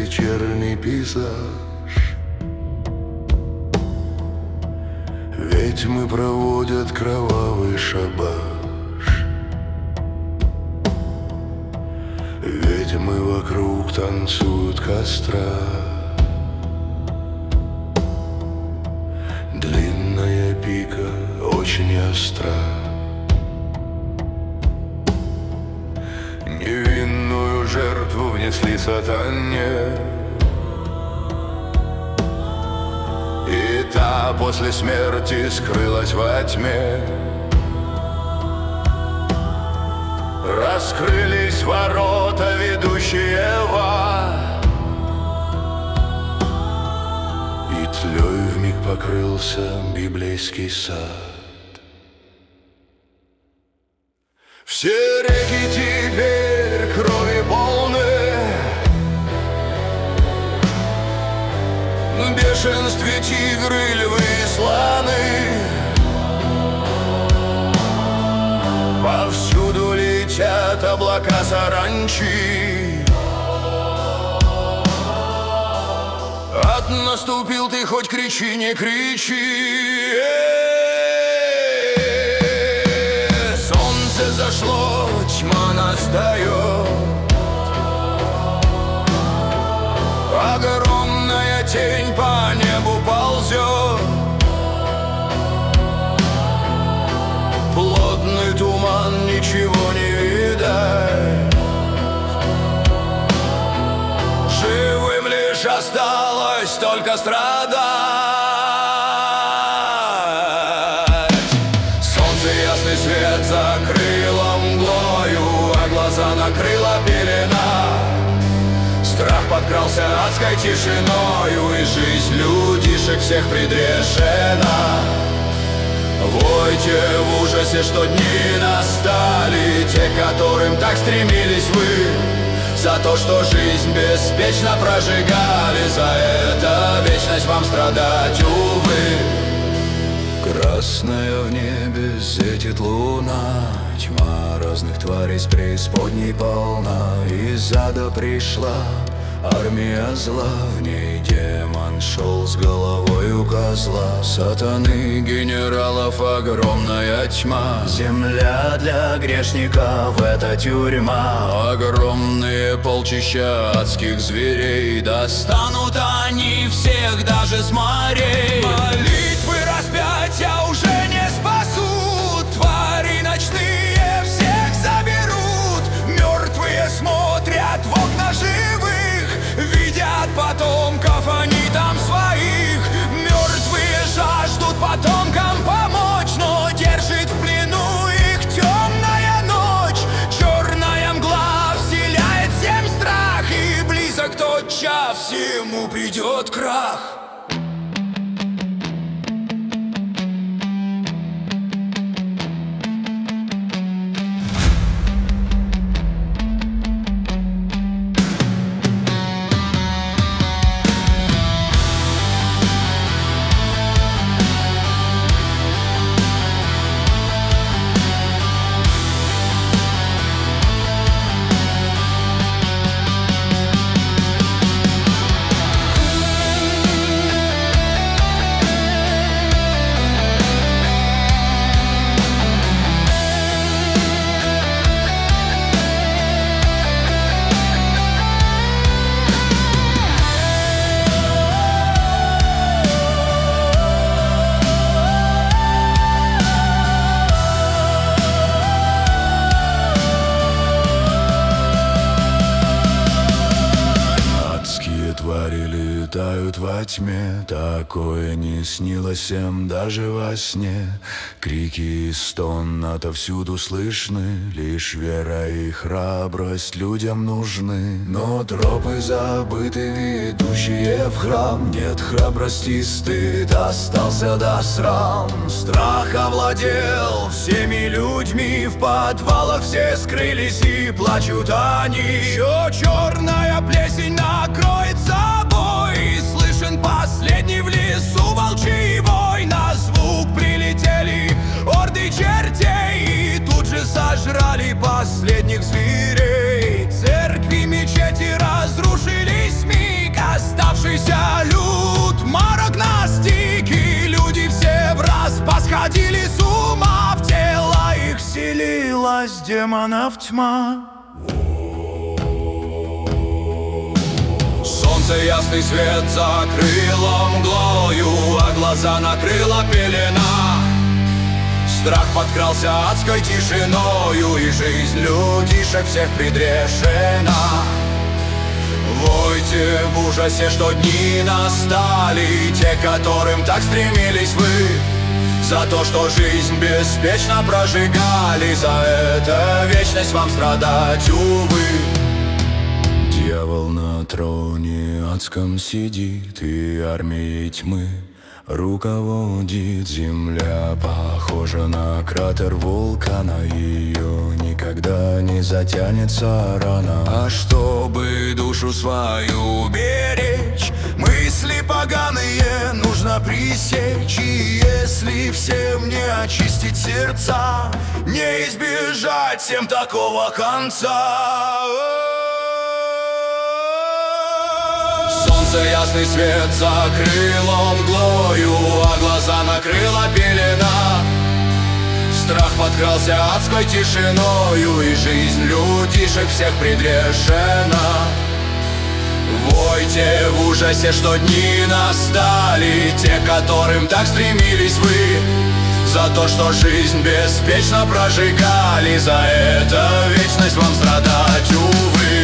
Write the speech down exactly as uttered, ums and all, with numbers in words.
вечерний пейзаж. Ведьмы проводят кровавый шабаш. Ведьмы вокруг танцуют костра. Длинная пика очень остра. Невинную жертву внесли сатане, и та после смерти скрылась во тьме. Раскрылись ворота, ведущие в ад, и тлёй вмиг покрылся библейский сад. Все реки теперь крови полны, в бешенстве тигры, львы и слоны. Повсюду летят облака саранчи. Ад наступил, ты хоть кричи, не кричи. Солнце зашло, тьма настает. Огромная тень по небу ползет. Плотный туман, ничего не видать. Живым лишь осталось только страдать. Солнце ясный свет закрыло мглою, а глаза накрыла пелена. Страх подкрался адской тишиною, и жизнь людишек всех предрешена. Войте в ужасе, что дни настали, те, которым так стремились вы, за то, что жизнь беспечно прожигали, за это вечность вам страдать, увы. Красная в небе светит луна, тьма разных тварей с преисподней полна. Из ада пришла армия зла, в ней демон шел с головой у козла. Сатаны генералов огромная тьма, земля для грешников — это тюрьма. Огромные полчища адских зверей, достанут они всех даже с морей. Молитвы распятия уже не спасут, твари ночные всех заберут. Мертвые смотрят в окна живых, видят потомков они там своих. Мертвые жаждут потомкам помочь, но держит в плену их темная ночь. Черная мгла вселяет всем страх, и близок тот час, всему придет крах. Твари летают во тьме, такое не снилось всем даже во сне. Крики и стон отовсюду слышны, лишь вера и храбрость людям нужны. Но тропы забыты, ведущие в храм, нет храбрости и стыд остался до срам. Страх овладел всеми людьми, в подвалах все скрылись и плачут они. Еще черная плесень накроет собой, слышен последний в лесу волчий вой. На звук прилетели орды чертей, и тут же сожрали последних зверей. Церкви, мечети разрушились миг, власть демонов тьма. Солнце ясный свет закрыло мглою, а глаза накрыла пелена. Страх подкрался адской тишиною, и жизнь людишек всех предрешена. Войте в ужасе, что дни настали, те, которым так стремились вы, за то, что жизнь беспечно прожигали, за это вечность вам страдать, увы. Дьявол на троне адском сидит, и армией тьмы руководит. Земля похожа на кратер вулкана, ее никогда не затянется рана. А чтобы душу свою беречь, мысли поганые нужно пресечь. И если всем не очистить сердца, не избежать всем такого конца. Солнце ясный свет закрыло мглою, а глаза накрыла пелена. Страх подкрался адской тишиною, и жизнь людишек всех предрешена. Войте в ужасе, что дни настали, те, которым так стремились вы, за то, что жизнь беспечно прожигали, за это вечность вам страдать, увы.